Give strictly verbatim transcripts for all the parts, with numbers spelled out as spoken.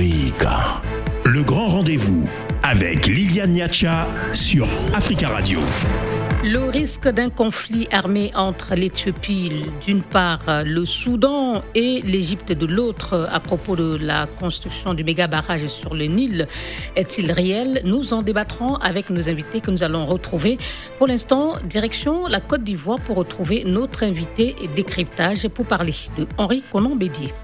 Africa. Le grand rendez-vous avec Liliane Niacha sur Africa Radio. Le risque d'un conflit armé entre l'Éthiopie d'une part, le Soudan et l'Égypte de l'autre à propos de la construction du méga barrage sur le Nil est-il réel? Nous en débattrons avec nos invités que nous allons retrouver. Pour l'instant, direction la Côte d'Ivoire pour retrouver notre invité et décryptage pour parler de Henri Konan-Bédié.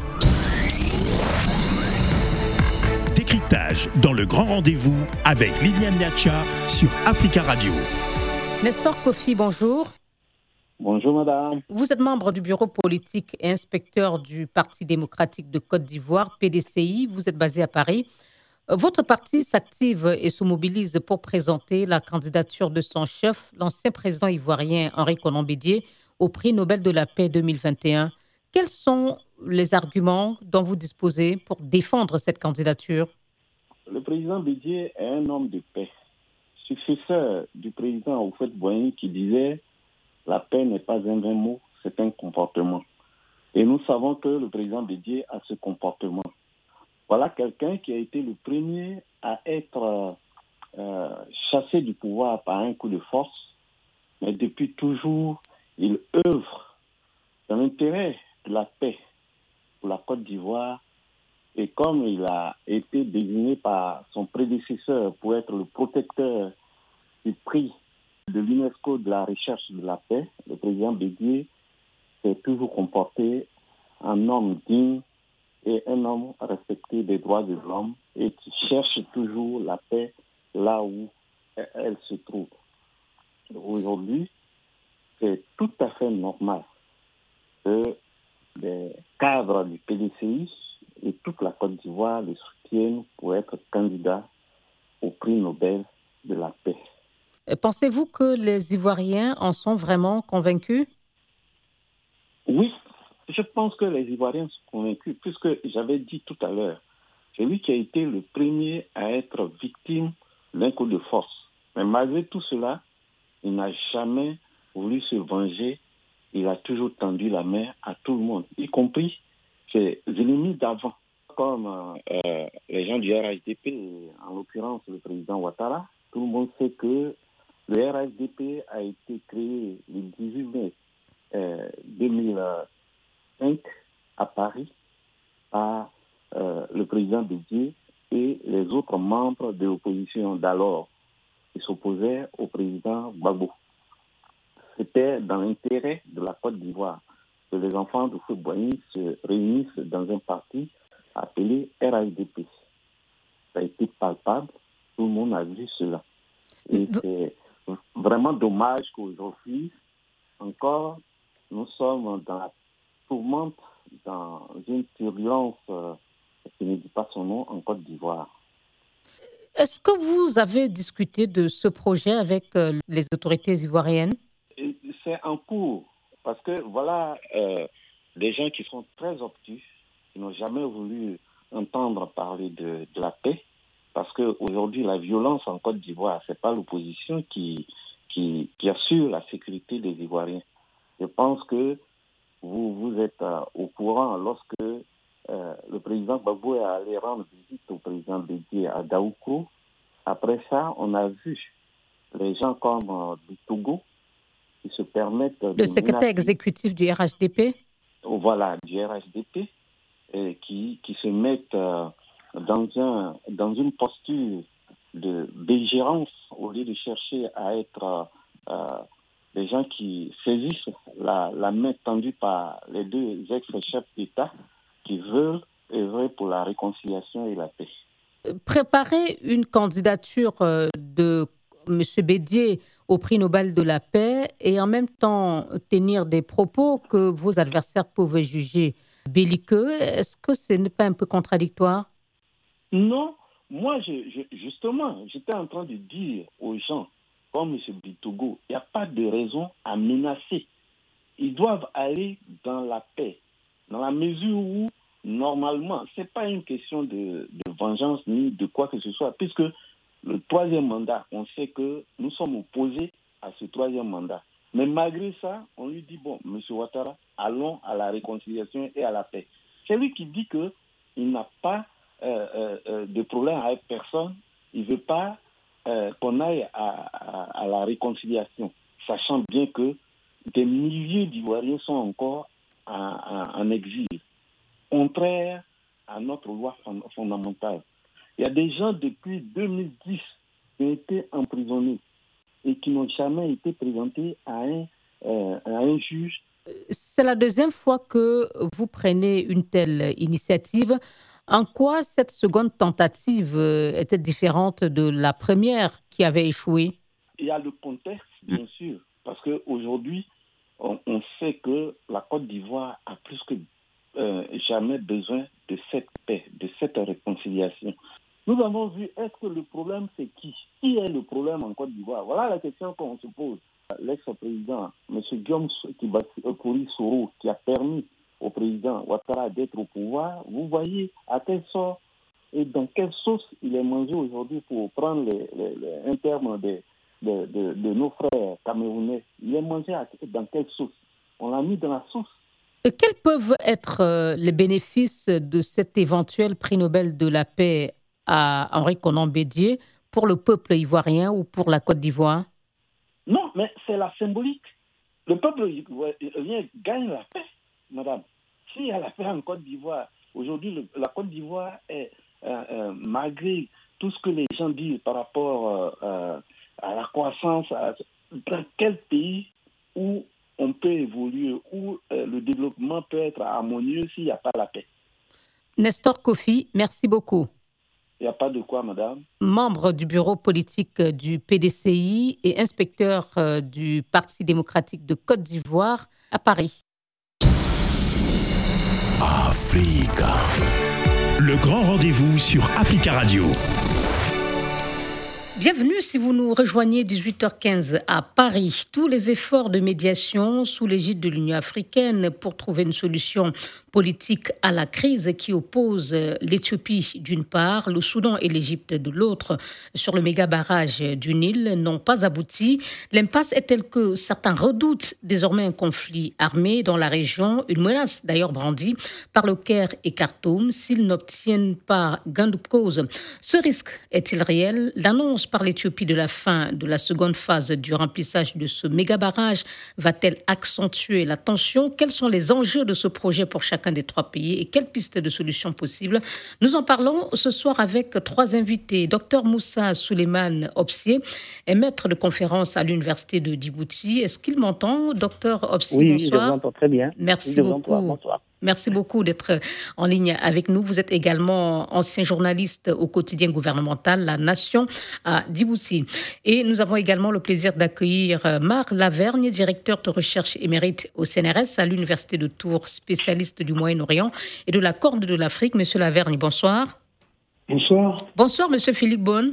Décryptage dans le grand rendez-vous avec Liliane Niacha sur Africa Radio. Nestor Kofi, bonjour. Bonjour madame. Vous êtes membre du bureau politique et inspecteur du Parti démocratique de Côte d'Ivoire, P D C I. Vous êtes basé à Paris. Votre parti s'active et se mobilise pour présenter la candidature de son chef, l'ancien président ivoirien Henri Konan-Bédié, au prix Nobel de la paix deux mille vingt et un. Quels sont les arguments dont vous disposez pour défendre cette candidature? Le président Bédié est un homme de paix. Successeur du président Houphouët-Boigny qui disait « La paix n'est pas un vain mot, c'est un comportement ». Et nous savons que le président Bédié a ce comportement. Voilà quelqu'un qui a été le premier à être euh, chassé du pouvoir par un coup de force, mais depuis toujours, il œuvre dans l'intérêt de la paix pour la Côte d'Ivoire. Et comme il a été désigné par son prédécesseur pour être le protecteur du prix de l'UNESCO de la recherche de la paix, le président Bédié s'est toujours comporté en homme digne et un homme respecté des droits de l'homme et qui cherche toujours la paix là où elle se trouve. Aujourd'hui, c'est tout à fait normal que les cadres du P D C I et toute la Côte d'Ivoire le soutiennent pour être candidat au prix Nobel de la paix. Pensez-vous que les Ivoiriens en sont vraiment convaincus? Oui, je pense que les Ivoiriens sont convaincus, puisque j'avais dit tout à l'heure, c'est lui qui a été le premier à être victime d'un coup de force. Mais malgré tout cela, il n'a jamais voulu se venger. Il a toujours tendu la main à tout le monde, y compris ses ennemis d'avant, comme euh, les gens du R H D P, en l'occurrence le président Ouattara. Tout le monde sait que le R H D P a été créé le dix-huit mai euh, deux mille cinq à Paris par euh, le président Bédié et les autres membres de l'opposition d'alors qui s'opposaient au président Gbagbo. C'était dans l'intérêt de la Côte d'Ivoire que les enfants de Houphouët-Boigny se réunissent dans un parti appelé R H D P. Ça a été palpable, tout le monde a vu cela. Et c'est vraiment dommage qu'aujourd'hui, encore, nous sommes dans la tourmente, dans une turbulence euh, qui ne dit pas son nom en Côte d'Ivoire. Est-ce que vous avez discuté de ce projet avec euh, les autorités ivoiriennes? C'est en cours, parce que voilà euh, des gens qui sont très obtus, qui n'ont jamais voulu entendre parler de, de la paix, parce qu'aujourd'hui, la violence en Côte d'Ivoire, ce n'est pas l'opposition qui, qui, qui assure la sécurité des Ivoiriens. Je pense que vous, vous êtes euh, au courant lorsque euh, le président Gbagbo est allé rendre visite au président Bédié à Daoukro. Après ça, on a vu les gens comme euh, du Togo qui se permettent... Le secrétaire menacer, exécutif du R H D P? Voilà, du R H D P, et qui, qui se mettent euh, dans, un, dans une posture de belligérance au lieu de chercher à être euh, des gens qui saisissent la, la main tendue par les deux ex-chefs d'État qui veulent œuvrer pour la réconciliation et la paix. Préparer une candidature de M. Bédié au prix Nobel de la paix et en même temps tenir des propos que vos adversaires pouvaient juger belliqueux, est-ce que ce n'est pas un peu contradictoire? Non, moi je, je, justement, j'étais en train de dire aux gens comme M. Bitogo, il n'y a pas de raison à menacer. Ils doivent aller dans la paix, dans la mesure où normalement, ce n'est pas une question de, de vengeance ni de quoi que ce soit, puisque le troisième mandat, on sait que nous sommes opposés à ce troisième mandat. Mais malgré ça, on lui dit, bon, M. Ouattara, allons à la réconciliation et à la paix. C'est lui qui dit qu'il n'a pas euh, euh, de problème avec personne, il ne veut pas euh, qu'on aille à, à, à la réconciliation, sachant bien que des milliers d'Ivoiriens sont encore en, en, en exil, contraire à notre loi fondamentale. Il y a des gens depuis deux mille dix qui ont été emprisonnés et qui n'ont jamais été présentés à un, euh, à un juge. C'est la deuxième fois que vous prenez une telle initiative. En quoi cette seconde tentative était différente de la première qui avait échoué? Il y a le contexte, bien sûr, parce qu'aujourd'hui, on, on sait que la Côte d'Ivoire a plus que euh, jamais besoin de cette paix, de cette réconciliation. Nous avons vu, est-ce que le problème, c'est qui? Qui est le problème en Côte d'Ivoire? Voilà la question qu'on se pose. L'ex-président, M. Guillaume Kouri Soro, qui a permis au président Ouattara d'être au pouvoir, vous voyez à quel sort et dans quelle sauce il est mangé aujourd'hui, pour prendre les, les, les, un terme de, de, de, de nos frères camerounais. Il est mangé à, dans quelle sauce? On l'a mis dans la sauce. Et quels peuvent être les bénéfices de cet éventuel prix Nobel de la paix à Henri Konan Bédié pour le peuple ivoirien ou pour la Côte d'Ivoire? Non, mais c'est la symbolique. Le peuple ivoirien gagne la paix, madame. S'il y a la paix en Côte d'Ivoire, aujourd'hui, le, la Côte d'Ivoire est, euh, euh, malgré tout ce que les gens disent par rapport euh, à la croissance, à, dans quel pays où on peut évoluer, où euh, le développement peut être harmonieux s'il n'y a pas la paix? Nestor Kofi, merci beaucoup. Il n'y a pas de quoi, madame. Membre du bureau politique du P D C I et inspecteur du Parti démocratique de Côte d'Ivoire à Paris. Africa. Le grand rendez-vous sur Africa Radio. Bienvenue si vous nous rejoignez dix-huit heures quinze à Paris. Tous les efforts de médiation sous l'égide de l'Union africaine pour trouver une solution politique à la crise qui oppose l'Éthiopie d'une part, le Soudan et l'Égypte de l'autre sur le méga barrage du Nil n'ont pas abouti. L'impasse est telle que certains redoutent désormais un conflit armé dans la région, une menace d'ailleurs brandie par le Caire et Khartoum s'ils n'obtiennent pas gain de cause. Ce risque est-il réel? L'annonce par l'Éthiopie de la fin de la seconde phase du remplissage de ce méga barrage va-t-elle accentuer la tension? Quels sont les enjeux de ce projet pour chacun des trois pays et quelles pistes de solutions possibles? Nous en parlons ce soir avec trois invités. Docteur Moussa Souleymane Opsié est maître de conférence à l'université de Djibouti. Est-ce qu'il m'entend, docteur Opsié? Oui, bonsoir. je vous entends très bien. Merci beaucoup. Bonsoir. Merci beaucoup d'être en ligne avec nous. Vous êtes également ancien journaliste au quotidien gouvernemental La Nation à Djibouti. Et nous avons également le plaisir d'accueillir Marc Lavergne, directeur de recherche émérite au C N R S à l'Université de Tours, spécialiste du Moyen-Orient et de la Corne de l'Afrique. Monsieur Lavergne, bonsoir. Bonsoir. Bonsoir, monsieur Philippe Beaune.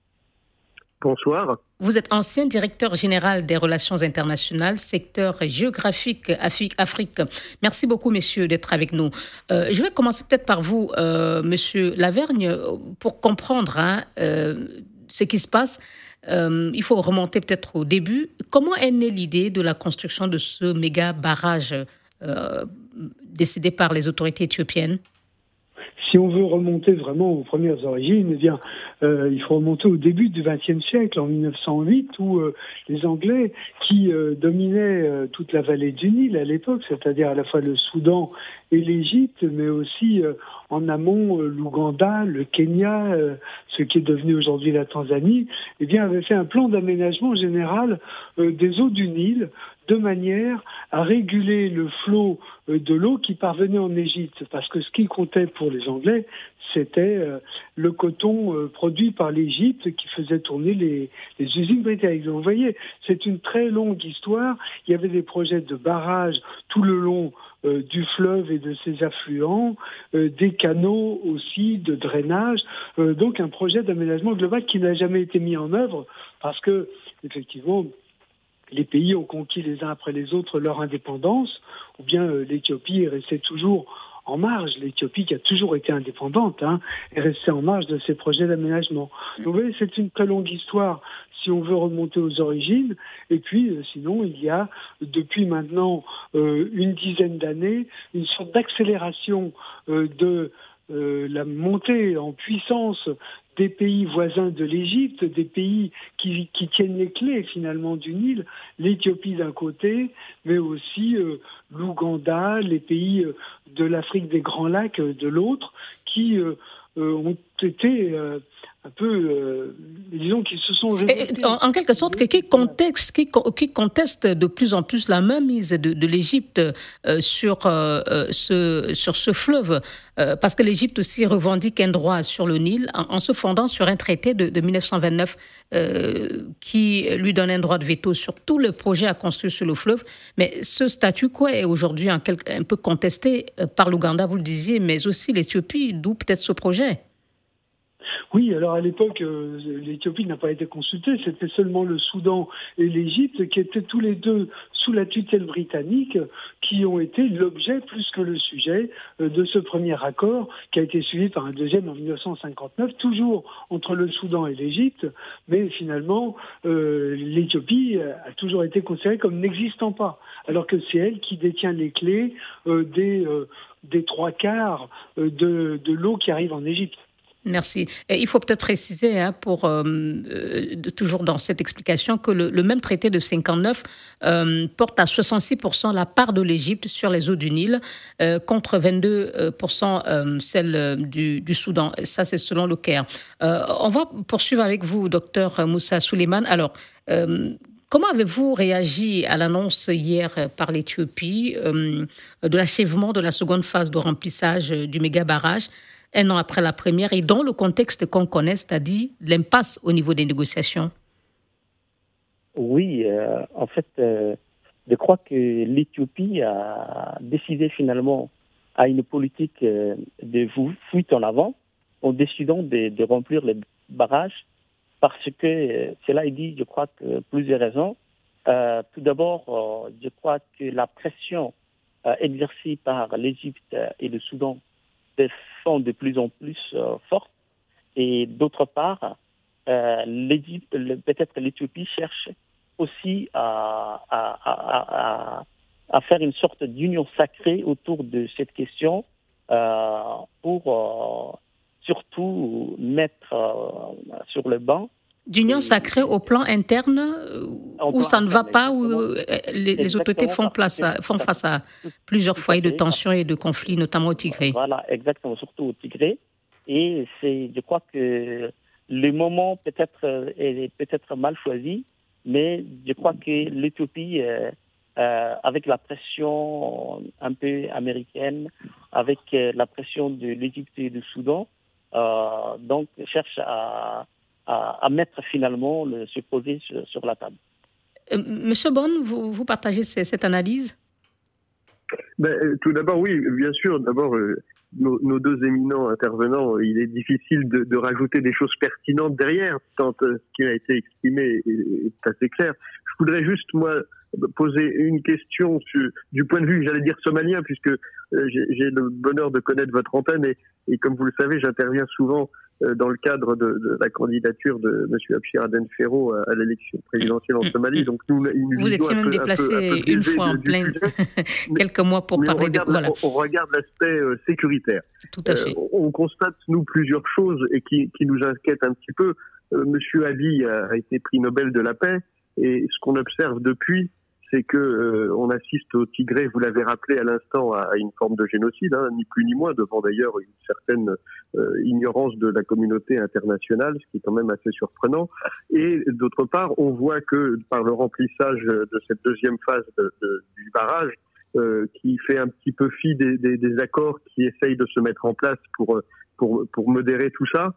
Bonsoir. Vous êtes ancien directeur général des relations internationales, secteur géographique Afrique. Merci beaucoup, messieurs, d'être avec nous. Euh, je vais commencer peut-être par vous, euh, monsieur Lavergne, pour comprendre hein, euh, ce qui se passe. Euh, il faut remonter peut-être au début. Comment est née l'idée de la construction de ce méga barrage euh, décidé par les autorités éthiopiennes? Si on veut remonter vraiment aux premières origines, eh bien, euh, il faut remonter au début du vingtième siècle, en mille neuf cent huit, où euh, les Anglais, qui euh, dominaient euh, toute la vallée du Nil à l'époque, c'est-à-dire à la fois le Soudan et l'Égypte, mais aussi euh, en amont euh, l'Ouganda, le Kenya, euh, ce qui est devenu aujourd'hui la Tanzanie, eh bien, avaient fait un plan d'aménagement général euh, des eaux du Nil, de manière à réguler le flot de l'eau qui parvenait en Égypte. Parce que ce qui comptait pour les Anglais, c'était le coton produit par l'Égypte qui faisait tourner les, les usines britanniques. Donc, vous voyez, c'est une très longue histoire. Il y avait des projets de barrages tout le long euh, du fleuve et de ses affluents, euh, des canaux aussi de drainage. Euh, donc, un projet d'aménagement global qui n'a jamais été mis en œuvre parce que, effectivement, les pays ont conquis les uns après les autres leur indépendance, ou bien euh, l'Éthiopie est restée toujours en marge. L'Éthiopie, qui a toujours été indépendante, hein, est restée en marge de ces projets d'aménagement. Donc, vous voyez, c'est une très longue histoire si on veut remonter aux origines. Et puis, euh, sinon, il y a depuis maintenant euh, une dizaine d'années une sorte d'accélération euh, de euh, la montée en puissance des pays voisins de l'Égypte, des pays qui, qui tiennent les clés finalement du Nil, l'Éthiopie d'un côté, mais aussi euh, l'Ouganda, les pays euh, de l'Afrique des Grands Lacs euh, de l'autre, qui euh, euh, ont été euh, un peu, euh, disons, qui se sont révoltés. En, en quelque sorte, qui, contexte, qui, qui conteste de plus en plus la mainmise de, de l'Égypte euh, sur, euh, ce, sur ce fleuve, euh, parce que l'Égypte aussi revendique un droit sur le Nil en, en se fondant sur un traité de, de dix-neuf cent vingt-neuf euh, qui lui donne un droit de veto sur tout le projet à construire sur le fleuve. Mais ce statu quo est aujourd'hui un, un peu contesté par l'Ouganda, vous le disiez, mais aussi l'Éthiopie, d'où peut-être ce projet. Oui, alors à l'époque, euh, l'Éthiopie n'a pas été consultée, c'était seulement le Soudan et l'Égypte qui étaient tous les deux sous la tutelle britannique, qui ont été l'objet plus que le sujet euh, de ce premier accord qui a été suivi par un deuxième en dix-neuf cent cinquante-neuf, toujours entre le Soudan et l'Égypte, mais finalement euh, l'Éthiopie a toujours été considérée comme n'existant pas, alors que c'est elle qui détient les clés euh, des, euh, des trois quarts euh, de, de l'eau qui arrive en Égypte. Merci. Et il faut peut-être préciser, hein, pour euh, euh, toujours dans cette explication, que le, le même traité de cinquante-neuf euh, porte à soixante-six pour cent la part de l'Égypte sur les eaux du Nil, euh, contre vingt-deux pour cent euh, celle du, du Soudan. Ça, c'est selon le Caire. Euh, on va poursuivre avec vous, docteur Moussa Souleymane. Alors, euh, comment avez-vous réagi à l'annonce hier par l'Éthiopie euh, de l'achèvement de la seconde phase de remplissage du méga-barrage un an après la première, et dans le contexte qu'on connaît, c'est-à-dire l'impasse au niveau des négociations? Oui, euh, en fait, euh, je crois que l'Éthiopie a décidé finalement à une politique euh, de fuite en avant en décidant de, de remplir les barrages, parce que euh, cela est dit, je crois, que plusieurs raisons. Euh, tout d'abord, euh, je crois que la pression euh, exercée par l'Égypte et le Soudan sont de plus en plus euh, fortes. Et d'autre part, euh, l'Égypte, le, peut-être l'Éthiopie cherche aussi à, à, à, à, à faire une sorte d'union sacrée autour de cette question euh, pour euh, surtout mettre euh, sur le banc. D'union sacrée au plan interne, où ça ne va pas, où les, les autorités font, place à, font face à plusieurs foyers de tension et de conflits, notamment au Tigré. Voilà, exactement, surtout au Tigré. Et c'est, je crois que le moment peut-être est peut-être mal choisi, mais je crois que l'Éthiopie, euh, euh, avec la pression un peu américaine, avec la pression de l'Égypte et du Soudan, euh, donc cherche à À, à mettre finalement le, ce projet sur, sur la table. Euh, Monsieur Bonne, vous, vous partagez c- cette analyse? Ben, tout d'abord, oui, bien sûr. D'abord, euh, nos, nos deux éminents intervenants, il est difficile de, de rajouter des choses pertinentes derrière, tant euh, ce qui a été exprimé est, est assez clair. Je voudrais juste, moi, poser une question sur, du point de vue, j'allais dire somalien, puisque euh, j'ai, j'ai le bonheur de connaître votre antenne et, et comme vous le savez, j'interviens souvent euh, dans le cadre de, de la candidature de M. Abshir Aden Ferro à, à l'élection présidentielle en Somalie. Donc nous, nous vous étiez même peu, déplacé un peu, un peu une fois en plein, quelques mois pour mais parler on regarde, de... Voilà. On, on regarde l'aspect euh, sécuritaire. Tout à fait. Euh, on constate, nous, plusieurs choses et qui, qui nous inquiètent un petit peu. Euh, M. Abiy a, a été prix Nobel de la paix et ce qu'on observe depuis, c'est que euh, on assiste au Tigré, vous l'avez rappelé à l'instant, à, à une forme de génocide, hein, ni plus ni moins, devant d'ailleurs une certaine euh, ignorance de la communauté internationale, ce qui est quand même assez surprenant. Et d'autre part, on voit que par le remplissage de cette deuxième phase de, de, du barrage, euh, qui fait un petit peu fi des, des, des accords qui essayent de se mettre en place pour pour, pour modérer tout ça.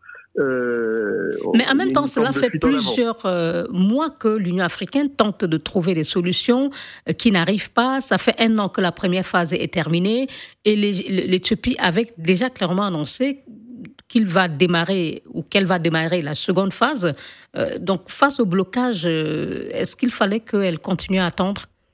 Euh, Mais en même temps, cela fait plusieurs euh, mois que l'Union africaine tente de trouver des solutions euh, qui n'arrivent pas. Ça fait un an que la première phase est terminée et les, l'Éthiopie avait déjà clairement annoncé qu'il va démarrer ou qu'elle va démarrer la seconde phase. Euh, donc, face au blocage, euh, est-ce qu'il fallait qu'elle continue à attendre ?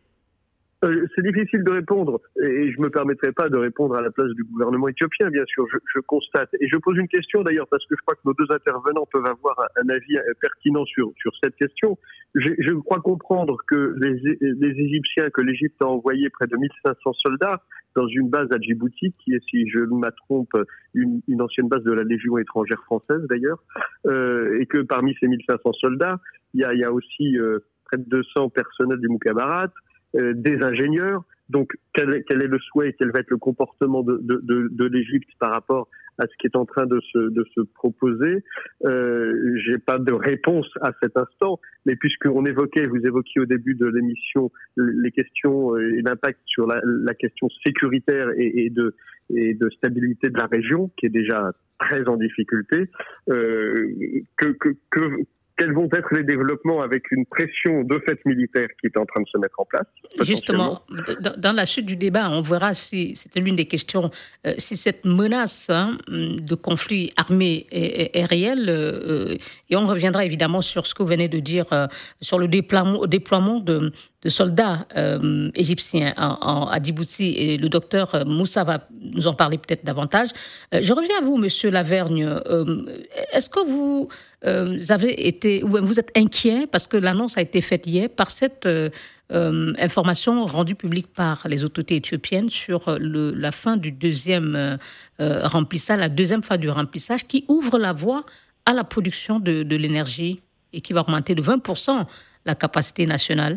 Euh, c'est difficile de répondre et je me permettrai pas de répondre à la place du gouvernement éthiopien, bien sûr. Je, je constate et je pose une question d'ailleurs parce que je crois que nos deux intervenants peuvent avoir un, un avis pertinent sur sur cette question. Je, je crois comprendre que les, les Égyptiens, que l'Égypte a envoyé près de mille cinq cents soldats dans une base à Djibouti, qui est, si je ne me trompe, une, une ancienne base de la Légion étrangère française d'ailleurs, euh, et que parmi ces mille cinq cents soldats, il y a, il y a aussi euh, près de deux cents personnels du Mukhabarat, euh, des ingénieurs. Donc, quel, quel est le souhait, quel va être le comportement de, de, de, de l'Égypte par rapport à ce qui est en train de se, de se proposer? euh, J'ai pas de réponse à cet instant, mais puisqu'on évoquait, vous évoquiez au début de l'émission les questions et l'impact sur la, la question sécuritaire et, et, de, et de stabilité de la région, qui est déjà très en difficulté, euh, que, que, que quels vont être les développements avec une pression de fait militaire qui est en train de se mettre en place? Justement, dans la suite du débat, on verra si, c'était l'une des questions, euh, si cette menace hein, de conflit armé est, est, est réelle. Euh, et on reviendra évidemment sur ce que vous venez de dire, euh, sur le déploiement, déploiement de, de soldats euh, égyptiens en, en, à Djibouti. Et le docteur Moussa va nous en parler peut-être davantage. Euh, je reviens à vous, Monsieur Lavergne. Euh, est-ce que vous... Euh, vous avez été, vous êtes inquiet parce que l'annonce a été faite hier par cette euh, euh, information rendue publique par les autorités éthiopiennes sur le, la fin du deuxième euh, remplissage, la deuxième phase du remplissage qui ouvre la voie à la production de, de l'énergie et qui va augmenter de vingt pour cent la capacité nationale.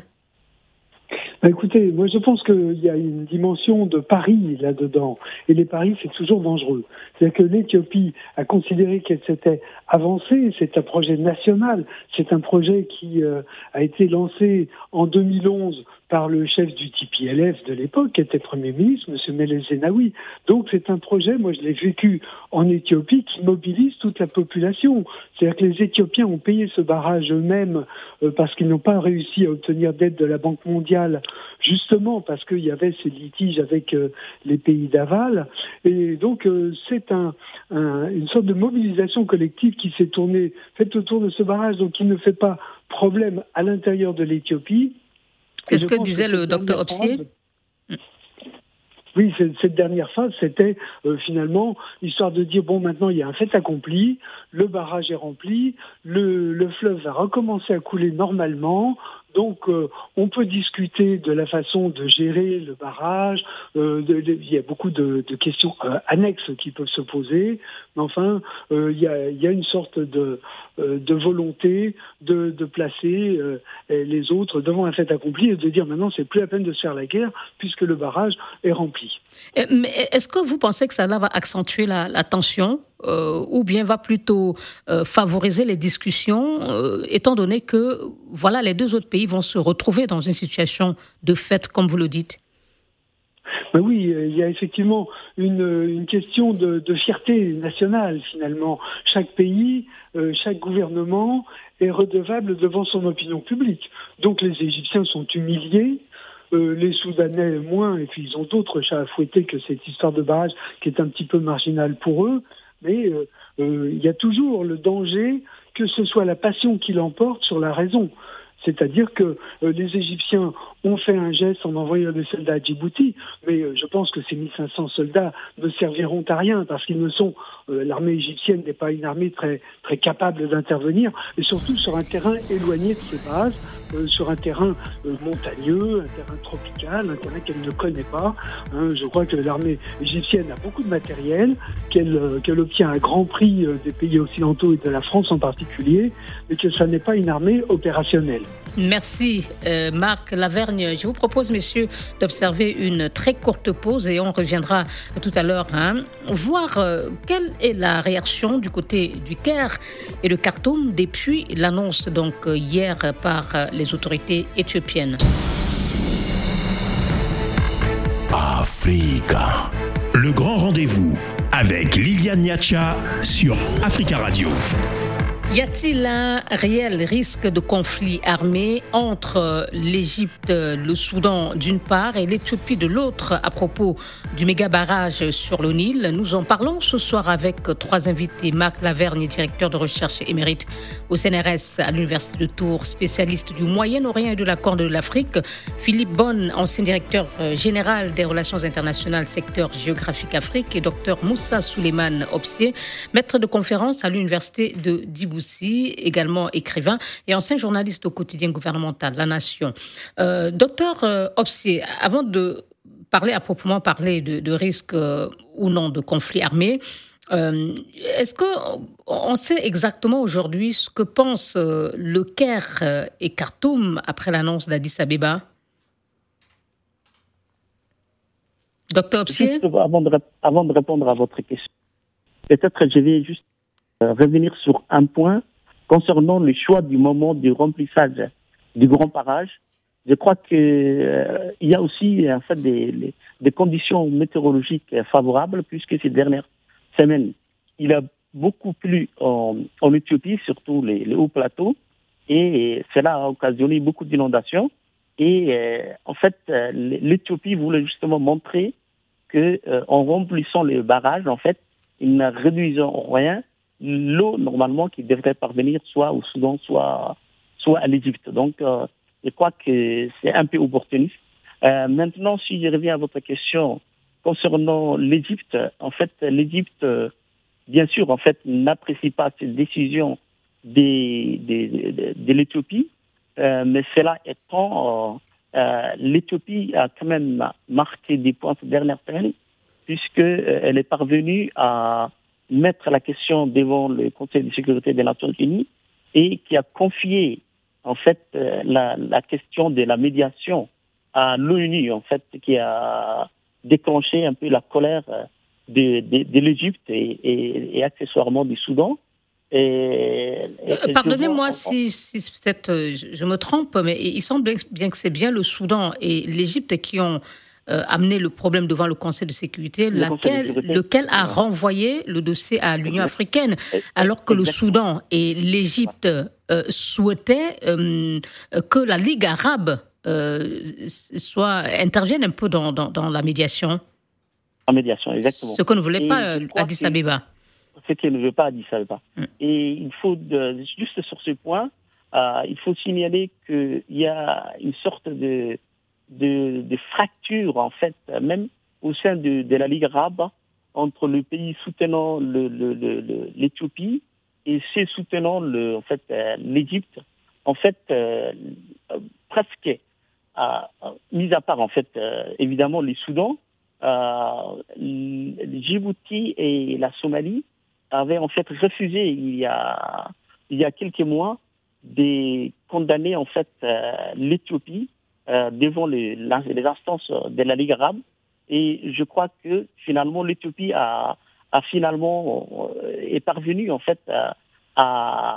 Bah écoutez, moi je pense qu'il y a une dimension de pari là-dedans. Et les paris, c'est toujours dangereux. C'est-à-dire que l'Éthiopie a considéré qu'elle s'était avancée. C'est un projet national. C'est un projet qui euh, a été lancé en deux mille onze par le chef du T P L F de l'époque, qui était Premier ministre, M. Meles Zenawi. Donc c'est un projet, moi je l'ai vécu en Éthiopie, qui mobilise toute la population. C'est-à-dire que les Éthiopiens ont payé ce barrage eux-mêmes euh, parce qu'ils n'ont pas réussi à obtenir d'aide de la Banque mondiale, justement parce qu'il y avait ces litiges avec euh, les pays d'aval. Et donc euh, c'est un, un, une sorte de mobilisation collective qui s'est tournée, faite autour de ce barrage, donc qui ne fait pas problème à l'intérieur de l'Éthiopie. C'est ce que disait que le docteur Opsier. Oui, cette dernière phase, c'était euh, finalement histoire de dire, bon, maintenant il y a un fait accompli, le barrage est rempli, le, le fleuve va recommencer à couler normalement, donc euh, on peut discuter de la façon de gérer le barrage, euh, de, de, il y a beaucoup de, de questions euh, annexes qui peuvent se poser, mais enfin, euh, il, y a, il y a une sorte de, euh, de volonté de, de placer euh, les autres devant un fait accompli et de dire maintenant c'est plus la peine de se faire la guerre puisque le barrage est rempli. Mais est-ce que vous pensez que ça va accentuer la, la tension euh, ou bien va plutôt euh, favoriser les discussions, euh, étant donné que voilà, les deux autres pays vont se retrouver dans une situation de fait, comme vous le dites? Ben oui, il y a effectivement une, une question de, de fierté nationale, finalement. Chaque pays, euh, chaque gouvernement est redevable devant son opinion publique. Donc les Égyptiens sont humiliés, euh, les Soudanais moins, et puis ils ont d'autres chats à fouetter que cette histoire de barrage qui est un petit peu marginale pour eux. Mais euh, euh, il y a toujours le danger que ce soit la passion qui l'emporte sur la raison. C'est-à-dire que euh, les Égyptiens ont fait un geste en envoyant des soldats à Djibouti, mais euh, je pense que ces mille cinq cents soldats ne serviront à rien parce qu'ils ne sont, euh, l'armée égyptienne n'est pas une armée très très capable d'intervenir, et surtout sur un terrain éloigné de ses bases, euh, sur un terrain euh, montagneux, un terrain tropical, un terrain qu'elle ne connaît pas. Hein. Je crois que l'armée égyptienne a beaucoup de matériel, qu'elle euh, qu'elle obtient à grand prix euh, des pays occidentaux et de la France en particulier, mais que ça n'est pas une armée opérationnelle. Merci euh, Marc Lavergne. Je vous propose, messieurs, d'observer une très courte pause et on reviendra tout à l'heure hein, voir euh, quelle est la réaction du côté du Caire et de Khartoum depuis l'annonce donc hier par les autorités éthiopiennes. Africa, le grand rendez-vous avec Liliane Niacha sur Africa Radio. Y a-t-il un réel risque de conflit armé entre l'Égypte, le Soudan d'une part et l'Éthiopie de l'autre à propos du méga barrage sur le Nil? Nous en parlons ce soir avec trois invités. Marc Lavergne, directeur de recherche émérite au C N R S à l'Université de Tours, spécialiste du Moyen-Orient et de la Corne de l'Afrique. Philippe Bonne, ancien directeur général des relations internationales, secteur géographique Afrique. Et docteur Moussa Souleymane Obsier, maître de conférence à l'Université de Djibouti, également écrivain et ancien journaliste au quotidien gouvernemental La Nation. Euh, docteur euh, Obsier, avant de parler à proprement parler de, de risque euh, ou non de conflit armé, euh, est-ce qu'on sait exactement aujourd'hui ce que pensent euh, le Caire euh, et Khartoum après l'annonce d'Addis Abeba? Docteur Obsier? Avant de, avant de répondre à votre question, peut-être je vais juste revenir sur un point concernant le choix du moment du remplissage du grand barrage. Je crois que euh, il y a aussi en fait des, des conditions météorologiques favorables puisque ces dernières semaines, il a beaucoup plu en, en Éthiopie, surtout les, les hauts plateaux, et cela a occasionné beaucoup d'inondations. Et euh, en fait, euh, l'Éthiopie voulait justement montrer que euh, en remplissant les barrages, en fait, ils ne réduisent en rien l'eau normalement qui devrait parvenir soit au Soudan, soit soit à l'Égypte. Donc, euh, je crois que c'est un peu opportuniste. Euh, maintenant, si je reviens à votre question concernant l'Égypte, en fait, l'Égypte, euh, bien sûr, en fait, n'apprécie pas cette décision des, des, de, de l'Éthiopie, euh, mais cela étant, euh, euh, l'Éthiopie a quand même marqué des points ces dernières semaines, puisque euh, elle est parvenue à mettre la question devant le Conseil de sécurité des Nations Unies et qui a confié en fait euh, la, la question de la médiation à l'ONU, en fait, qui a déclenché un peu la colère de, de, de l'Égypte et, et, et accessoirement du Soudan. Et, et Pardonnez-moi si, si peut-être je, je me trompe, mais il semble bien que c'est bien le Soudan et l'Égypte qui ont Euh, amener le problème devant le Conseil de sécurité, le laquelle, Conseil de sécurité. lequel a ouais. renvoyé le dossier à l'Union exact. africaine, alors que exact. le Soudan et l'Égypte euh, souhaitaient euh, que la Ligue arabe euh, soit, intervienne un peu dans, dans, dans la médiation. La médiation, exactement. Ce que ne voulait et pas Addis Abeba. Ce qu'il ne veut pas Addis Abeba. Mm. Et il faut, de, juste sur ce point, euh, il faut signaler qu'il y a une sorte de De, de fractures, en fait, même au sein de, de la Ligue arabe, entre le pays soutenant le, le, le, le, l'Éthiopie et ceux soutenant le, en fait, euh, l'Égypte. En fait, euh, euh, presque, euh, mis à part, en fait, euh, évidemment, les Soudans, euh, le Djibouti et la Somalie avaient, en fait, refusé, il y a, il y a quelques mois, de condamner, en fait, euh, l'Éthiopie Euh, devant les, les instances de la Ligue arabe. Et je crois que finalement l'Éthiopie a, a finalement euh, est parvenue en fait à, à,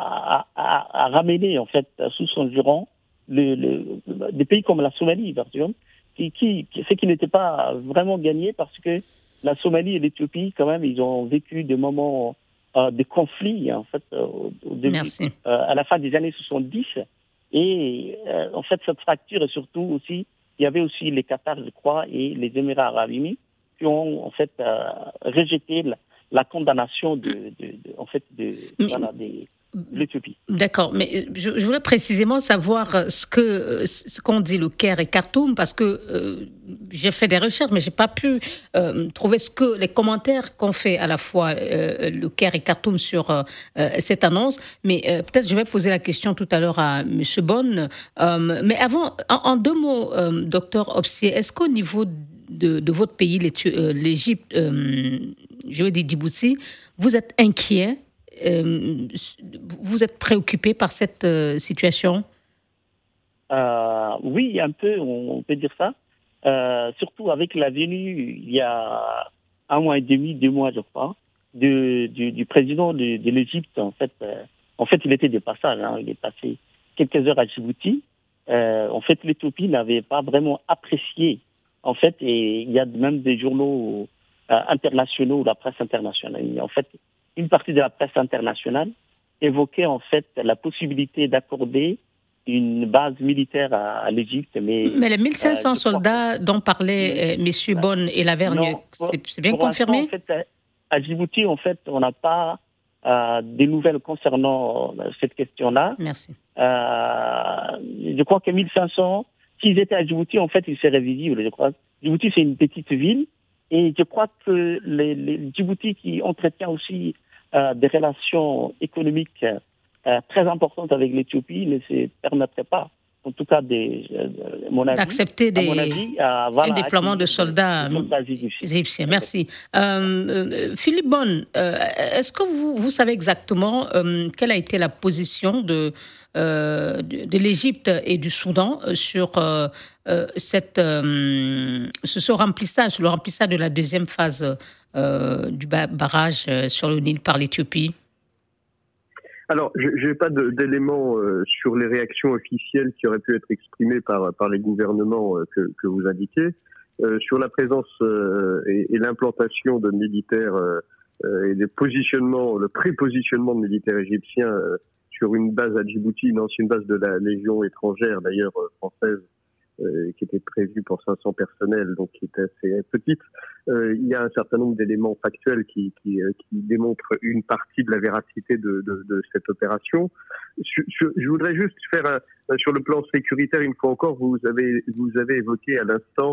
à, à ramener en fait sous son giron le, le, des pays comme la Somalie par exemple, qui, qui, qui ce qui n'était pas vraiment gagné parce que la Somalie et l'Éthiopie quand même ils ont vécu des moments euh, de conflit en fait au, au début, euh, à la fin des années soixante-dix. Et euh, en fait, cette fracture, et surtout aussi, il y avait aussi les Qatar, je crois, et les Émirats arabes unis qui ont en fait euh, rejeté la, la condamnation de, de, de, en fait, de, mais, voilà, de, de l'Éthiopie. D'accord, mais je, je voulais précisément savoir ce que ce qu'ont dit le Caire et Khartoum, parce que euh, j'ai fait des recherches, mais j'ai pas pu euh, trouver ce que les commentaires qu'ont fait à la fois euh, le Caire et Khartoum sur euh, cette annonce. Mais euh, peut-être je vais poser la question tout à l'heure à M. Bonne. Euh, mais avant, en, en deux mots, euh, docteur Obsier, est-ce qu'au niveau de, de votre pays, l'Égypte, euh, je veux dire Djibouti, vous êtes inquiet? Euh, vous êtes préoccupé par cette euh, situation? euh, Oui, un peu, on peut dire ça. Euh, surtout avec la venue, il y a un mois et demi, deux mois, je crois, de, du, du président de, de l'Égypte. En fait, euh, en fait, il était de passage. Hein, il est passé quelques heures à Djibouti. Euh, en fait, l'Éthiopie n'avait pas vraiment apprécié. En fait, et il y a même des journaux euh, internationaux, la presse internationale. En fait, une partie de la presse internationale évoquait en fait la possibilité d'accorder une base militaire à, à l'Égypte. Mais, mais les mille cinq cents euh, soldats que... dont parlaient euh, messieurs Bonne et Lavergne, c'est, c'est bien confirmé? En fait, à Djibouti, en fait, on n'a pas euh, des nouvelles concernant cette question-là. Merci. Euh, je crois que mille cinq cents, s'ils étaient à Djibouti, en fait, ils seraient visibles. Je crois. Djibouti, c'est une petite ville. Et je crois que les, les Djibouti qui entretient aussi euh, des relations économiques euh, très importantes avec l'Éthiopie ne se permettraient pas, en tout cas, des, euh, mon avis, d'accepter des, avis, euh, voilà, un déploiement de soldats égyptiens. Merci. Euh, euh, Philippe Bonne, euh, est-ce que vous, vous savez exactement euh, quelle a été la position de, euh, de, de l'Égypte et du Soudan sur euh, euh, cette, euh, ce remplissage, le remplissage de la deuxième phase euh, du barrage sur le Nil par l'Éthiopie? Alors, je n'ai pas de, d'éléments euh, sur les réactions officielles qui auraient pu être exprimées par, par les gouvernements euh, que, que vous indiquez. Euh, sur la présence euh, et, et l'implantation de militaires euh, et des positionnements, le prépositionnement de militaires égyptiens euh, sur une base à Djibouti, une ancienne base de la Légion étrangère, d'ailleurs euh, française, Euh, qui était prévue pour cinq cents personnels, donc qui était assez petite. Euh, il y a un certain nombre d'éléments factuels qui, qui, euh, qui démontrent une partie de la véracité de, de, de cette opération. Je, je, je voudrais juste faire un, sur le plan sécuritaire, une fois encore, vous avez, vous avez évoqué à l'instant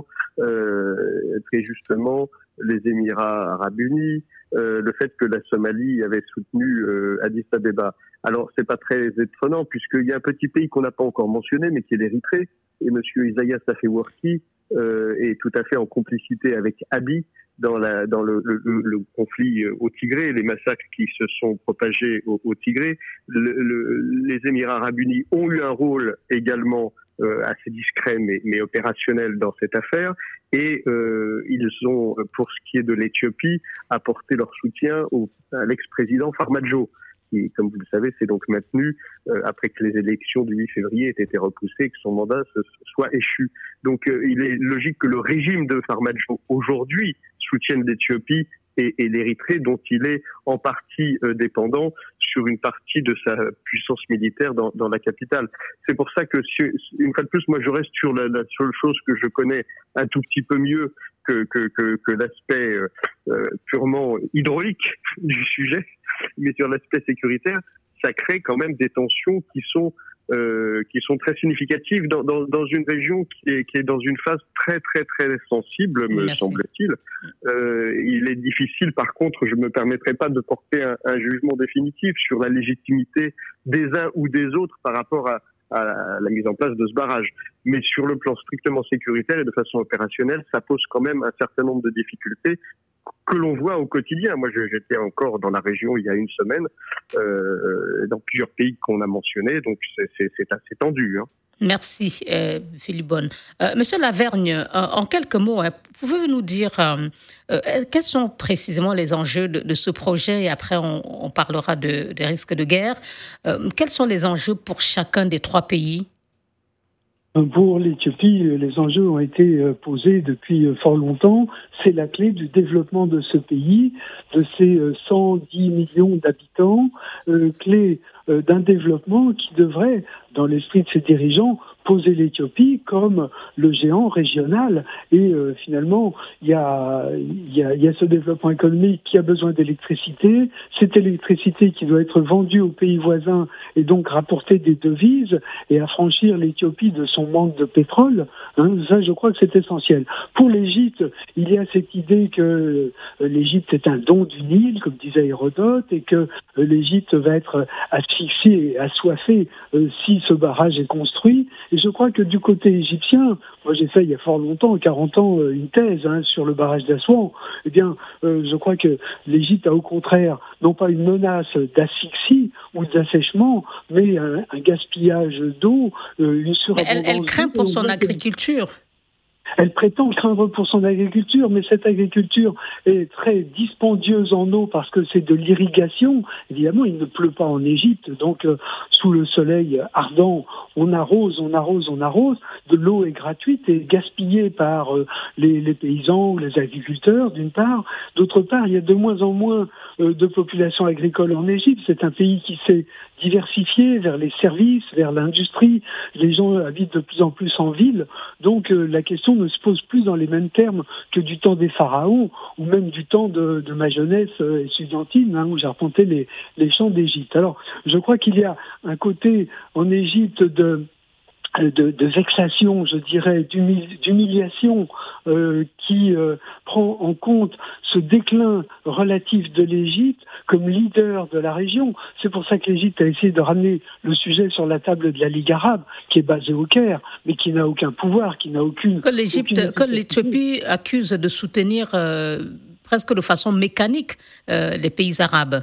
euh, très justement les Émirats arabes unis, euh, le fait que la Somalie avait soutenu euh, Addis Abeba. Alors, c'est pas très étonnant, puisqu'il y a un petit pays qu'on n'a pas encore mentionné, mais qui est l'Érythrée. Et M. Isaias Afewerki euh, est tout à fait en complicité avec Abiy dans, la, dans le, le, le conflit au Tigré, les massacres qui se sont propagés au, au Tigré. Le, le, les Émirats arabes unis ont eu un rôle également euh, assez discret mais, mais opérationnel dans cette affaire. Et euh, ils ont, pour ce qui est de l'Éthiopie, apporté leur soutien au, à l'ex-président Farmajo, qui, comme vous le savez, s'est donc maintenu euh, après que les élections du huit février aient été repoussées et que son mandat se, soit échu. Donc euh, il est logique que le régime de Farmajo aujourd'hui soutienne l'Éthiopie et, et l'Érythrée, dont il est en partie euh, dépendant sur une partie de sa puissance militaire dans, dans la capitale. C'est pour ça que, si, une fois de plus, moi je reste sur la, la seule chose que je connais un tout petit peu mieux que, que, que, que l'aspect euh, euh, purement hydraulique du sujet, mais sur l'aspect sécuritaire, ça crée quand même des tensions qui sont euh, qui sont très significatives dans, dans, dans une région qui est, qui est dans une phase très très très sensible, me Merci. semble-t-il. Euh, il est difficile, par contre, je ne me permettrai pas de porter un, un jugement définitif sur la légitimité des uns ou des autres par rapport à, à la mise en place de ce barrage. Mais sur le plan strictement sécuritaire et de façon opérationnelle, ça pose quand même un certain nombre de difficultés que l'on voit au quotidien. Moi, j'étais encore dans la région il y a une semaine, euh, dans plusieurs pays qu'on a mentionnés, donc c'est, c'est, c'est assez tendu. Hein. Merci, euh, Philippe Bonne. Euh, Monsieur Lavergne, euh, en quelques mots, hein, pouvez-vous nous dire euh, euh, quels sont précisément les enjeux de, de ce projet, et après on, on parlera de, des risques de guerre. Euh, quels sont les enjeux pour chacun des trois pays ? Pour l'Éthiopie, les enjeux ont été posés depuis fort longtemps. C'est la clé du développement de ce pays, de ses cent dix millions d'habitants, euh, clé euh, d'un développement qui devrait, dans l'esprit de ses dirigeants, poser l'Éthiopie comme le géant régional. Et euh, finalement, il y a, y, a, y a ce développement économique qui a besoin d'électricité. Cette électricité qui doit être vendue aux pays voisins et donc rapporter des devises et affranchir l'Éthiopie de son manque de pétrole. Hein, ça, je crois que c'est essentiel. Pour l'Égypte, il y a cette idée que l'Égypte est un don du Nil, comme disait Hérodote, et que l'Égypte va être asphyxiée et assoiffée euh, si ce barrage est construit. Et je crois que du côté égyptien, moi j'ai fait il y a fort longtemps, quarante ans, une thèse hein, sur le barrage d'Assouan, eh bien euh, je crois que l'Égypte a au contraire non pas une menace d'asphyxie ou d'assèchement, mais un, un gaspillage d'eau, euh, une surabondance. Elle, elle craint pour son agriculture. Elle prétend craindre pour son agriculture, mais cette agriculture est très dispendieuse en eau parce que c'est de l'irrigation. Évidemment, il ne pleut pas en Égypte, donc euh, sous le soleil ardent, on arrose, on arrose, on arrose. De l'eau est gratuite et gaspillée par euh, les, les paysans ou les agriculteurs, d'une part. D'autre part, il y a de moins en moins euh, de population agricole en Égypte. C'est un pays qui s'est diversifié vers les services, vers l'industrie. Les gens habitent de plus en plus en ville. Donc euh, la question ne se pose plus dans les mêmes termes que du temps des pharaons ou même du temps de, de ma jeunesse euh, estudiantine, hein, où j'arpentais les, les champs d'Égypte. Alors, je crois qu'il y a un côté en Égypte de De, de vexation, je dirais, d'humili- d'humiliation euh, qui euh, prend en compte ce déclin relatif de l'Égypte comme leader de la région. C'est pour ça que l'Égypte a essayé de ramener le sujet sur la table de la Ligue arabe, qui est basée au Caire, mais qui n'a aucun pouvoir, qui n'a aucune... Que l'Égypte, aucune que l'Éthiopie accuse de soutenir euh, presque de façon mécanique euh, les pays arabes.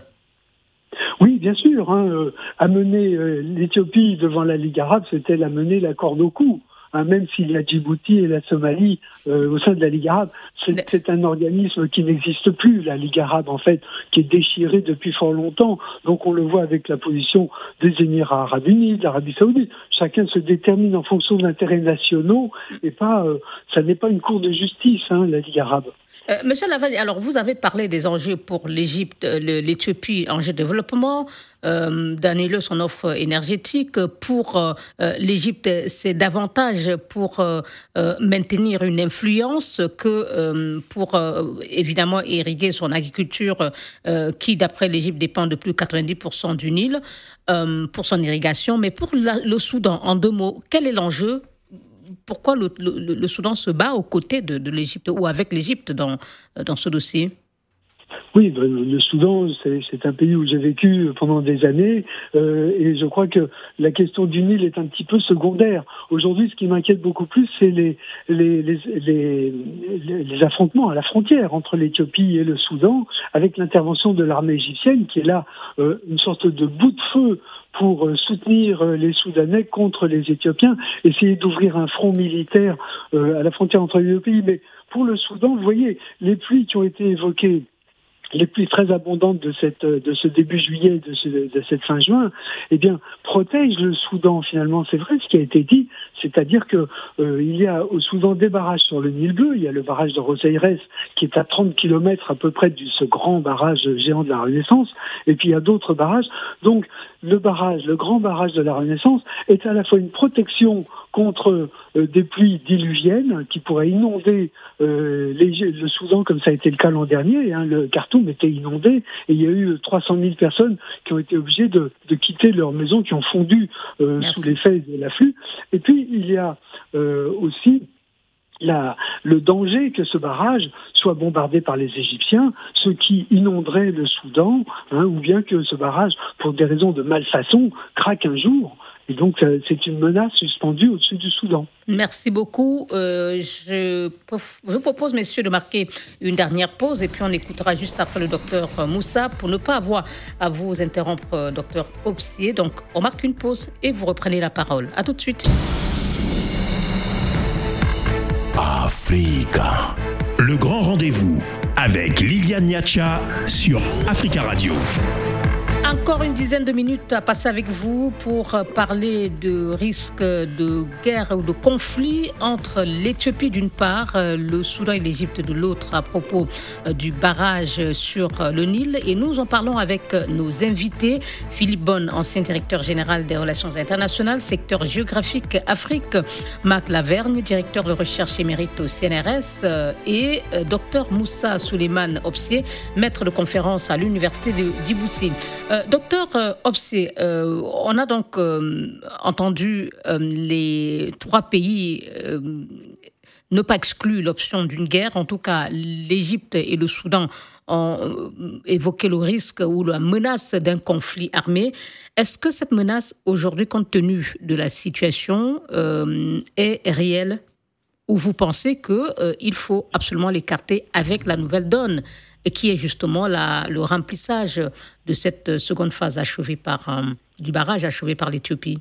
Oui, bien sûr. Hein, euh, amener euh, l'Éthiopie devant la Ligue arabe, c'était l'amener la corde au cou. Hein, même s'il y a Djibouti et la Somalie euh, au sein de la Ligue arabe, c'est, c'est un organisme qui n'existe plus, la Ligue arabe en fait, qui est déchirée depuis fort longtemps. Donc on le voit avec la position des Émirats arabes unis, de l'Arabie saoudite. Chacun se détermine en fonction d'intérêts nationaux et pas, euh, ça n'est pas une cour de justice, hein, la Ligue arabe. Euh, Monsieur Laval, alors vous avez parlé des enjeux pour l'Égypte, le, l'Éthiopie, enjeux de développement, euh, d'annuler son offre énergétique. Pour euh, l'Égypte, c'est davantage pour euh, euh, maintenir une influence que euh, pour euh, évidemment irriguer son agriculture euh, qui, d'après l'Égypte, dépend de plus de quatre-vingt-dix pour cent du Nil euh, pour son irrigation. Mais pour la, le Soudan, en deux mots, quel est l'enjeu ? Pourquoi le, le, le Soudan se bat aux côtés de, de l'Égypte ou avec l'Égypte dans, dans ce dossier ? Oui, le Soudan, c'est, c'est un pays où j'ai vécu pendant des années euh, et je crois que la question du Nil est un petit peu secondaire. Aujourd'hui, ce qui m'inquiète beaucoup plus, c'est les, les, les, les, les affrontements à la frontière entre l'Éthiopie et le Soudan, avec l'intervention de l'armée égyptienne qui est là euh, une sorte de bout de feu pour soutenir les Soudanais contre les Éthiopiens, essayer d'ouvrir un front militaire euh, à la frontière entre les deux pays. Mais pour le Soudan, vous voyez, les pluies qui ont été évoquées, les pluies très abondantes de cette de ce début juillet, de, ce, de cette fin juin, eh bien protègent le Soudan finalement. C'est vrai ce qui a été dit, c'est-à-dire que euh, il y a au Soudan des barrages sur le Nil bleu. Il y a le barrage de Rosaires qui est à trente kilomètres à peu près de ce grand barrage géant de la Renaissance, et puis il y a d'autres barrages. Donc le barrage, le grand barrage de la Renaissance, est à la fois une protection contre euh, des pluies diluviennes qui pourraient inonder euh, les, le Soudan, comme ça a été le cas l'an dernier. Hein, le Khartoum était inondé et il y a eu trois cent mille personnes qui ont été obligées de, de quitter leur maison, qui ont fondu euh, sous l'effet de l'afflux. Et puis il y a euh, aussi La, le danger que ce barrage soit bombardé par les Égyptiens, ce qui inonderait le Soudan, hein, ou bien que ce barrage, pour des raisons de malfaçon, craque un jour. Et donc, c'est une menace suspendue au-dessus du Soudan. Merci beaucoup. Euh, je, je vous propose, messieurs, de marquer une dernière pause et puis on écoutera juste après le docteur Moussa pour ne pas avoir à vous interrompre, docteur Opsier. Donc, on marque une pause et vous reprenez la parole. À tout de suite. Africa. Le grand rendez-vous avec Liliane Niacha sur Africa Radio. Encore une dizaine de minutes à passer avec vous pour parler de risque de guerre ou de conflit entre l'Éthiopie d'une part, le Soudan et l'Égypte de l'autre à propos du barrage sur le Nil. Et nous en parlons avec nos invités. Philippe Bonne, ancien directeur général des relations internationales, secteur géographique Afrique. Marc Lavergne, directeur de recherche émérite au C N R S. Et docteur Moussa Souleymane Opsier, maître de conférence à l'université de Djibouti. Euh, docteur euh, Opsier, euh, on a donc euh, entendu euh, les trois pays euh, ne pas exclure l'option d'une guerre. En tout cas, l'Égypte et le Soudan ont euh, évoqué le risque ou la menace d'un conflit armé. Est-ce que cette menace, aujourd'hui, compte tenu de la situation, euh, est réelle ou vous pensez qu'il euh, faut absolument l'écarter avec la nouvelle donne et qui est justement la, le remplissage de cette seconde phase achevée par, euh, du barrage achevé par l'Éthiopie?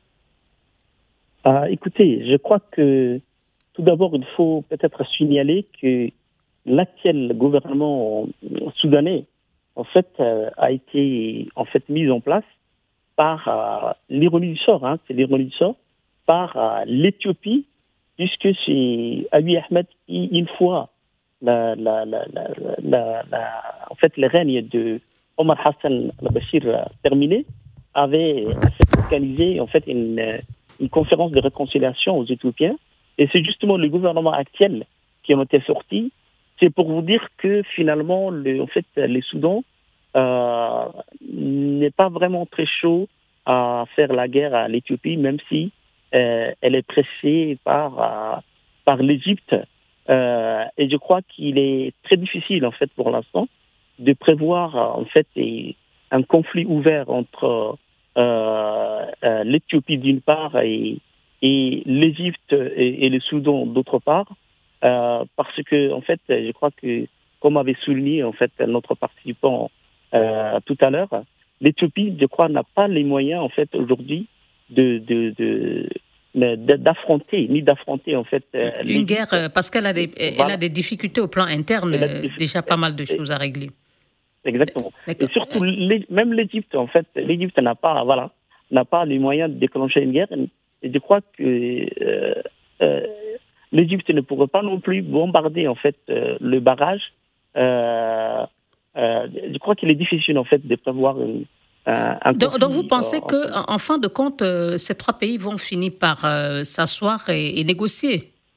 Ah, écoutez, je crois que tout d'abord, il faut peut-être signaler que l'actuel gouvernement soudanais, en fait, euh, a été en fait mis en place par euh, l'ironie du sort, hein, c'est l'ironie du sort, par euh, l'Éthiopie, puisque c'est Abiy Ahmed qui, une fois La, la, la, la, la, la, en fait, le règne de Omar Hassan al-Bashir terminé, avait organisé en fait une, une conférence de réconciliation aux Éthiopiens. Et c'est justement le gouvernement actuel qui en était sorti. C'est pour vous dire que finalement, le, en fait, les Soudans euh, n'est pas vraiment très chaud à faire la guerre à l'Éthiopie, même si euh, elle est pressée par euh, par l'Égypte. Euh, et je crois qu'il est très difficile en fait pour l'instant de prévoir en fait un conflit ouvert entre euh, euh, l'Éthiopie d'une part et, et l'Égypte et, et le Soudan d'autre part, euh, parce que en fait je crois que, comme avait souligné en fait notre participant euh, tout à l'heure, l'Éthiopie je crois n'a pas les moyens en fait aujourd'hui de, de, de d'affronter, ni d'affronter en fait euh, une guerre, euh, parce qu'elle a des, elle voilà. a des difficultés au plan interne, des déjà pas mal de choses à régler. Exactement. D'accord. Et surtout, les, même l'Égypte, en fait, l'Égypte n'a pas, voilà, n'a pas les moyens de déclencher une guerre. Et je crois que euh, euh, l'Égypte ne pourrait pas non plus bombarder en fait euh, le barrage. Euh, euh, je crois qu'il est difficile en fait de prévoir une Un, un donc, donc vous pensez euh, qu'en en fin de compte, euh, ces trois pays vont finir par euh, s'asseoir et, et négocier?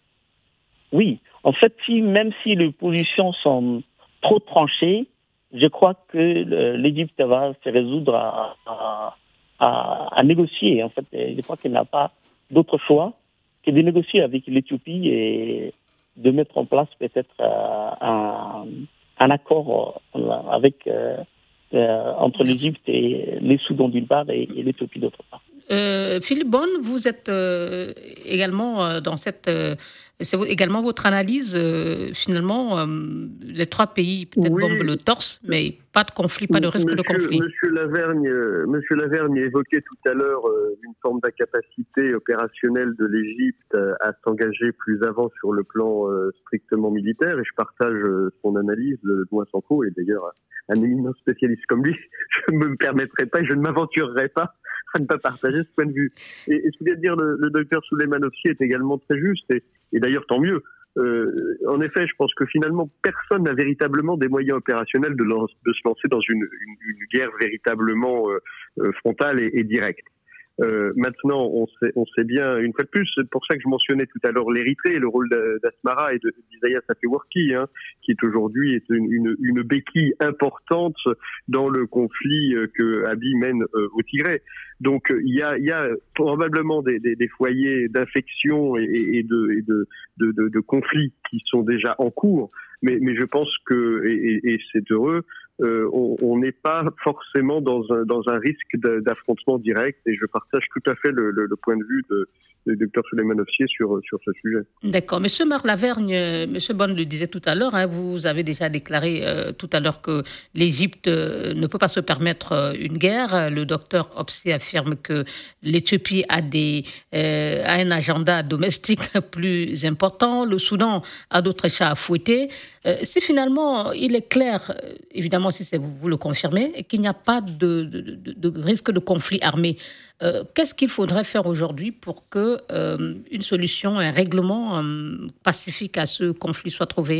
Oui. En fait, si, même si les positions sont trop tranchées, je crois que l'Égypte va se résoudre à, à, à, à négocier. En fait, je crois qu'elle n'a pas d'autre choix que de négocier avec l'Éthiopie et de mettre en place peut-être euh, un, un accord euh, avec... Euh, Euh, entre l'Égypte et les Soudans d'une part et, et l'Éthiopie d'autre part. Euh, Philippe Bonne, vous êtes euh, également euh, dans cette... Euh, c'est également votre analyse, euh, finalement, euh, les trois pays peut-être oui. bombent le torse, mais pas de conflit, pas de risque monsieur, de conflit. Monsieur Lavergne, euh, monsieur Lavergne évoquait tout à l'heure euh, une forme d'incapacité opérationnelle de l'Égypte à, à s'engager plus avant sur le plan euh, strictement militaire, et je partage euh, son analyse de loin sans faux, et d'ailleurs un éminent spécialiste comme lui, je ne me permettrai pas, je ne m'aventurerai pas à ne pas partager ce point de vue. Et, et ce que vient de dire le, le docteur Souleimanovski est également très juste, et, et d'ailleurs tant mieux. Euh, en effet, je pense que finalement, personne n'a véritablement des moyens opérationnels de, lance, de se lancer dans une, une, une guerre véritablement euh, euh, frontale et, et directe. Euh, maintenant, on sait, on sait bien, une fois de plus, c'est pour ça que je mentionnais tout à l'heure l'Érythrée, le rôle d'Asmara et d'Isaias Afewerki, hein, qui est aujourd'hui est une, une, une béquille importante dans le conflit que Abiy mène euh, au Tigré. Donc, il y a, il y a probablement des, des, des foyers d'infection et, et, de, et de, de, de, de conflits qui sont déjà en cours, mais, mais je pense que, et, et, et c'est heureux, Euh, on n'est pas forcément dans un, dans un risque d'affrontement direct, et je partage tout à fait le, le, le point de vue de, de docteur Souleimanovski sur, sur ce sujet. D'accord. Monsieur Marc-Lavergne, Monsieur Bonne le disait tout à l'heure, hein, vous avez déjà déclaré euh, tout à l'heure que l'Égypte euh, ne peut pas se permettre euh, une guerre. Le docteur Opsi affirme que l'Éthiopie a, des, euh, a un agenda domestique plus important, le Soudan a d'autres chats à fouetter. Euh, si finalement il est clair, évidemment, si c'est vous, vous le confirmez, qu'il n'y a pas de, de, de, de risque de conflit armé. Euh, qu'est-ce qu'il faudrait faire aujourd'hui pour que euh, une solution, un règlement euh, pacifique à ce conflit soit trouvé?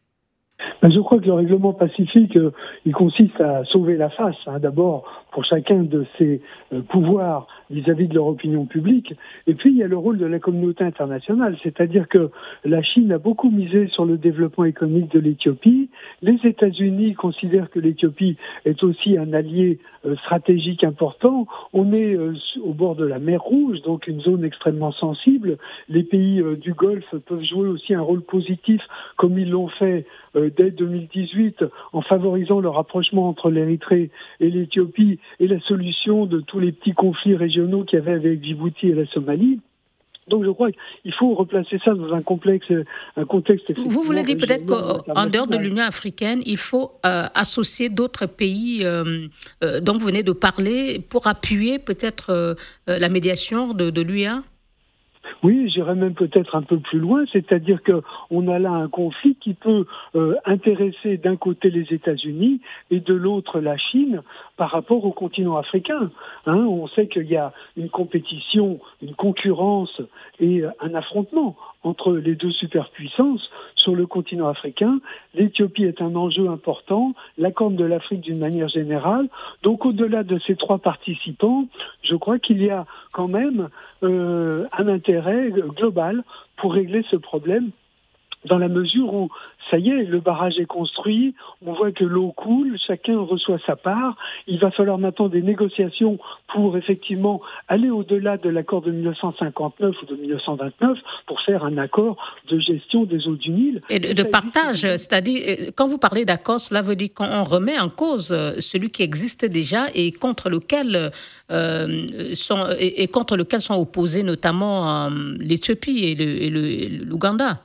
Ben, je crois que le règlement pacifique, euh, il consiste à sauver la face, hein, d'abord pour chacun de ses euh, pouvoirs vis-à-vis de leur opinion publique. Et puis, il y a le rôle de la communauté internationale, c'est-à-dire que la Chine a beaucoup misé sur le développement économique de l'Éthiopie. Les États-Unis considèrent que l'Éthiopie est aussi un allié euh, stratégique important. On est euh, au bord de la mer Rouge, donc une zone extrêmement sensible. Les pays euh, du Golfe peuvent jouer aussi un rôle positif, comme ils l'ont fait euh, dès deux mille dix-huit, en favorisant le rapprochement entre l'Érythrée et l'Éthiopie et la solution de tous les petits conflits régionaux qu'il y avait avec Djibouti et la Somalie. Donc je crois qu'il faut replacer ça dans un complexe, un contexte. Vous voulez dire peut-être qu'en dehors de l'Union africaine, il faut euh, associer d'autres pays euh, euh, dont vous venez de parler pour appuyer peut-être euh, la médiation de, de l'U E A? Oui, j'irais même peut-être un peu plus loin, c'est-à-dire qu'on a là un conflit qui peut euh, intéresser d'un côté les États-Unis et de l'autre la Chine par rapport au continent africain. Hein, on sait qu'il y a une compétition, une concurrence et un affrontement entre les deux superpuissances sur le continent africain. L'Éthiopie est un enjeu important, la Corne de l'Afrique d'une manière générale. Donc au-delà de ces trois participants, je crois qu'il y a quand même euh, un intérêt global pour régler ce problème, dans la mesure où, ça y est, le barrage est construit, on voit que l'eau coule, chacun reçoit sa part. Il va falloir maintenant des négociations pour effectivement aller au-delà de l'accord de dix-neuf cent cinquante-neuf ou de dix-neuf cent vingt-neuf pour faire un accord de gestion des eaux du Nil. Et de, de partage, c'est-à-dire, quand vous parlez d'accord, cela veut dire qu'on remet en cause celui qui existe déjà et contre lequel, euh, sont, et, et contre lequel sont opposés notamment euh, l'Éthiopie et, le, et, le, et l'Ouganda.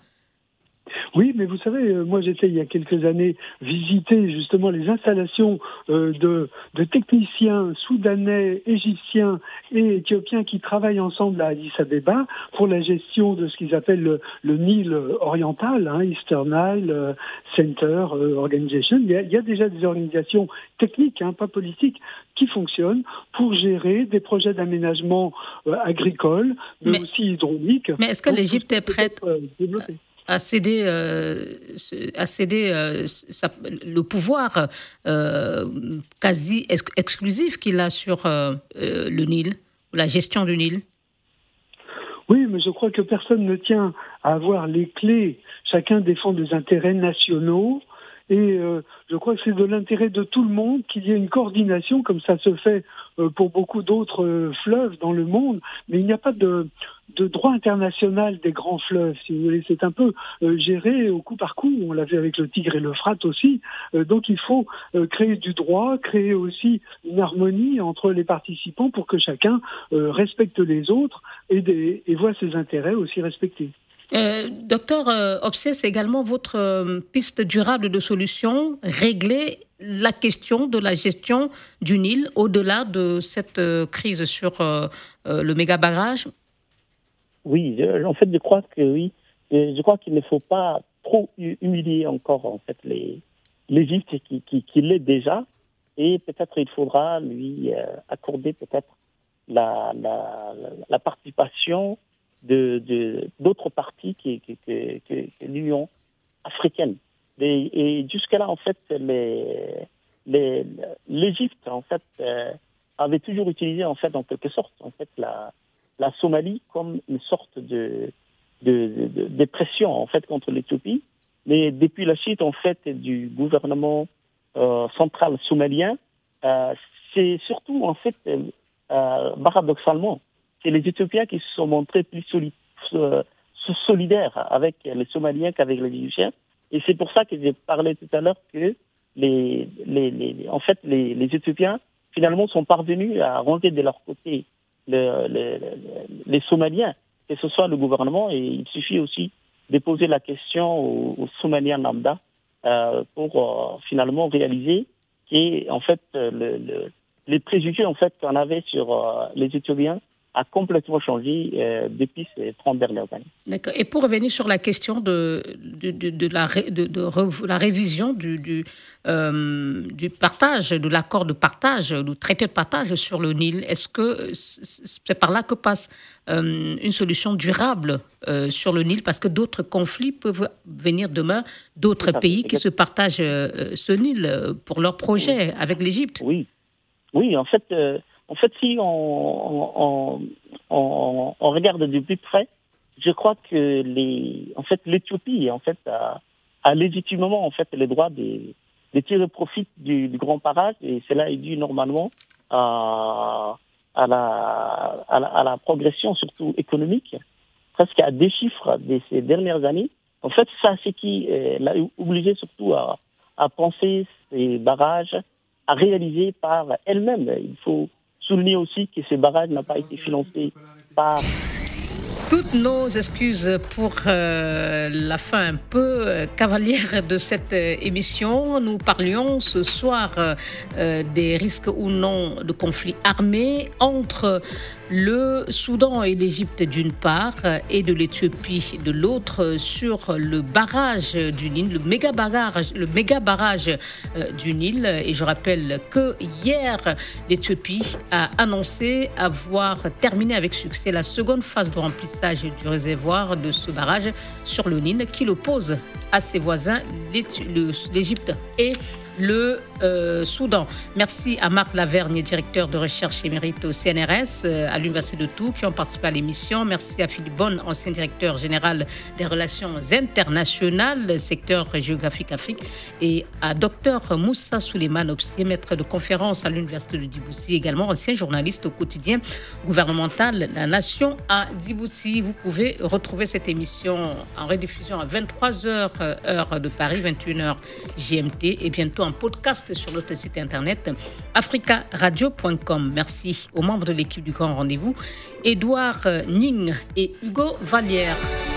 Oui, mais vous savez, moi j'étais il y a quelques années visiter justement les installations euh, de, de techniciens soudanais, égyptiens et éthiopiens qui travaillent ensemble à Addis Abeba pour la gestion de ce qu'ils appellent le, le Nil oriental, hein, Eastern Nile euh, Center euh, Organization. Il y, a, il y a déjà des organisations techniques, hein, pas politiques, qui fonctionnent pour gérer des projets d'aménagement euh, agricole, mais, mais aussi hydraulique. Mais est-ce que Donc, l'Égypte est prête euh, à céder, euh, à céder euh, sa, le pouvoir euh, quasi ex- exclusif qu'il a sur euh, euh, le Nil, la gestion du Nil? Oui, mais je crois que personne ne tient à avoir les clés. Chacun défend des intérêts nationaux. Et euh, je crois que c'est de l'intérêt de tout le monde qu'il y ait une coordination, comme ça se fait euh, pour beaucoup d'autres euh, fleuves dans le monde. Mais il n'y a pas de, de droit international des grands fleuves, si vous voulez. C'est un peu euh, géré au coup par coup. On l'a vu avec le Tigre et l'Euphrate aussi. Euh, donc il faut euh, créer du droit, créer aussi une harmonie entre les participants pour que chacun euh, respecte les autres et, des, et voit ses intérêts aussi respectés. Euh, docteur euh, Obsé, c'est également votre euh, piste durable de solution, régler la question de la gestion du Nil au-delà de cette euh, crise sur euh, euh, le méga barrage? Oui, je, en fait, je crois que oui. Je, je crois qu'il ne faut pas trop humilier encore en fait les l'Égypte qui, qui, qui l'est déjà, et peut-être il faudra lui euh, accorder peut-être la, la, la participation De, de, d'autres partis que, que, que, que l'Union africaine. Et, et jusque-là, en fait, les, les, l'Égypte, en fait, euh, avait toujours utilisé, en fait, en quelque sorte, en fait, la, la Somalie comme une sorte de, de, de, de pression, en fait, contre l'Éthiopie. Mais depuis la chute, en fait, du gouvernement euh, central somalien, euh, c'est surtout, en fait, euh, paradoxalement, c'est les Éthiopiens qui se sont montrés plus soli- euh, solidaires avec les Somaliens qu'avec les Égyptiens. Et c'est pour ça que j'ai parlé tout à l'heure que les, les, les, en fait, les, les Éthiopiens, finalement, sont parvenus à ranger de leur côté le, le, le, les Somaliens, que ce soit le gouvernement. Et il suffit aussi de poser la question aux, aux Somaliens lambda euh, pour euh, finalement réaliser que, en fait, le, le, les préjugés en fait, qu'on avait sur euh, les Éthiopiens a complètement changé euh, depuis ces trente dernières années. D'accord. Et pour revenir sur la question de, de, de, de, la, ré, de, de re, la révision du, du, euh, du partage, de l'accord de partage, du traité de partage sur le Nil, est-ce que c'est par là que passe euh, une solution durable euh, sur le Nil? Parce que d'autres conflits peuvent venir demain, d'autres pays qui se partagent euh, ce Nil pour leurs projets oui. avec l'Égypte. Oui, oui en fait... Euh... En fait, si on, on, on, on regarde de plus près, je crois que les, en fait, l'Éthiopie en fait, a, a légitimement en fait, le droit de, de tirer profit du, du grand barrage, et cela est dû normalement à, à, la, à, la, à la progression, surtout économique, presque à des chiffres de ces dernières années. En fait, ça, c'est qui euh, l'a obligé surtout à, à penser ces barrages, à réaliser par elle-même. Il faut souligner aussi que ces barrages n'ont pas été financés par... Toutes nos excuses pour euh, la fin un peu euh, cavalière de cette euh, émission. Nous parlions ce soir euh, des risques ou non de conflits armés entre le Soudan et l'Égypte d'une part et de l'Éthiopie de l'autre sur le barrage du Nil, le méga barrage, le méga barrage du Nil. Et je rappelle que hier, l'Éthiopie a annoncé avoir terminé avec succès la seconde phase de remplissage du réservoir de ce barrage sur le Nil qui l'oppose à ses voisins, l'Égypte et le euh, Soudan. Merci à Marc Lavergne, directeur de recherche émérite au C N R S euh, à l'Université de Tours, qui ont participé à l'émission. Merci à Philippe Bonne, ancien directeur général des relations internationales, secteur géographique Afrique, et à Dr Moussa Souleiman Obsier, maître de conférence à l'Université de Djibouti, également ancien journaliste au quotidien gouvernemental La Nation à Djibouti. Vous pouvez retrouver cette émission en rediffusion à vingt-trois heures heure de Paris, vingt et une heures G M T, et bientôt en podcast sur notre site internet africa radio point com. Merci aux membres de l'équipe du Grand Rendez-vous, Édouard Ning et Hugo Vallière.